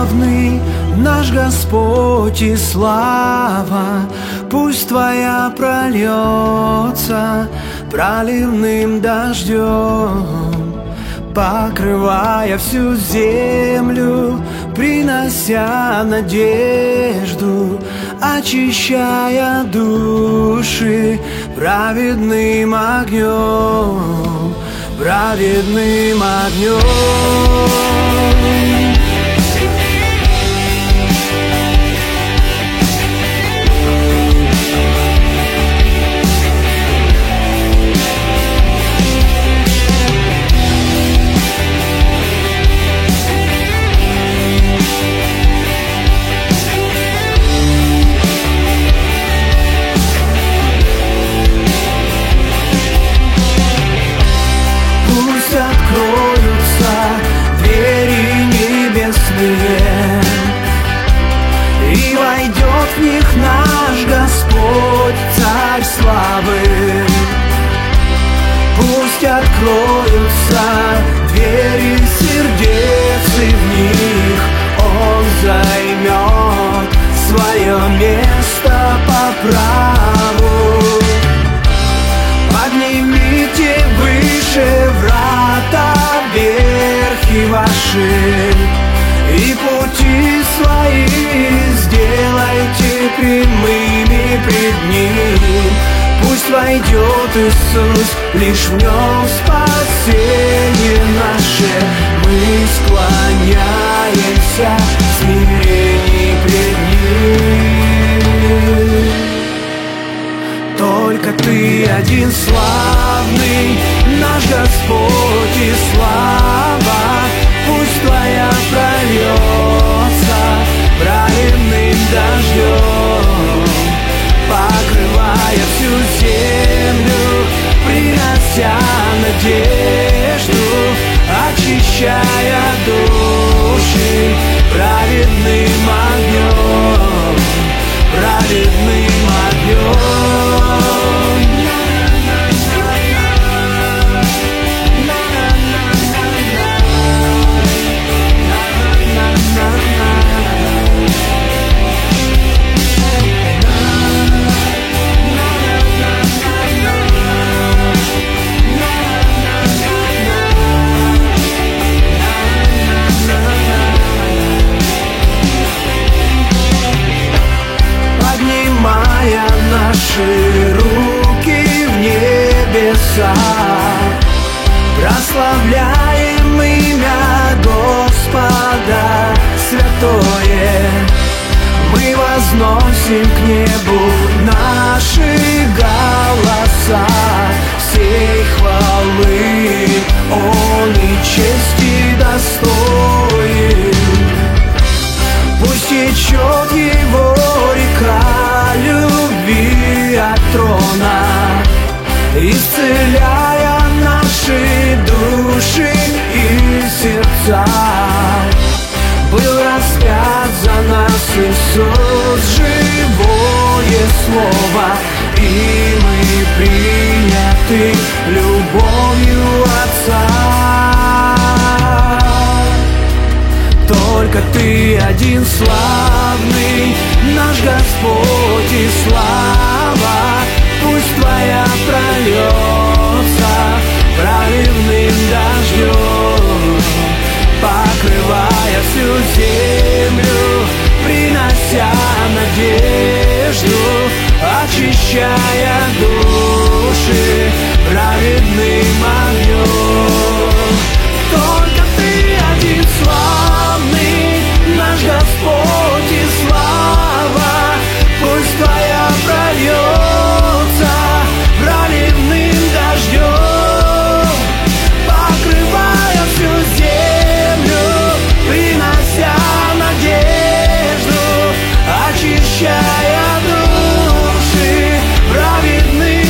славный наш Господь и слава, пусть Твоя прольется проливным дождем, покрывая всю землю, принося надежду, очищая души праведным огнем, праведным огнем. Откроются двери небесные, и войдет в них наш Господь, Царь славы. Пусть откроются двери сердец, и в них Он займет свое место по праву. Поднимите выше врата верхи ваши, и пути свои сделайте прямыми пред Ним. Пусть войдет Иисус, лишь в Нем спасение наше. Мы склоняемся в смирении пред Ним. Только Ты один славный, наш Господь и слава, пусть Твоя прольется праведным дождем, покрывая всю землю, принося надежду, очищая души праведным огнем, праведным огнем. Наши руки в небеса, прославляем имя Господа святое. Мы возносим к небу наши голоса, всей хвалы Он и чести достоин. Пусть течет Его река любви от трона, исцеляя наши души и сердца. Был распят за нас Иисус, живое слово, и мы приняты любовью Отца. Только Ты один славный, наш Господь и слава, пусть Твоя прольется проливным дождем, покрывая всю землю, принося надежду, очищая души праведным огнем. Только Ты один славный, наш Господь и слава, пусть Твоя прольется проливным дождем, покрывая всю землю, принося надежду, очищая души праведным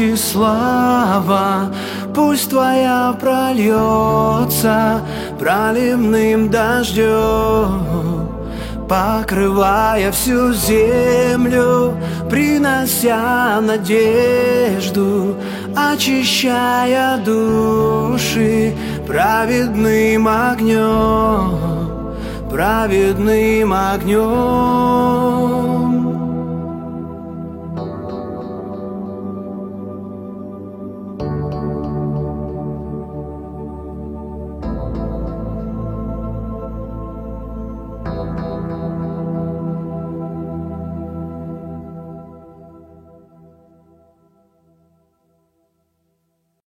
Господи, слава, пусть Твоя прольется проливным дождем, покрывая всю землю, принося надежду, очищая души праведным огнем, праведным огнем.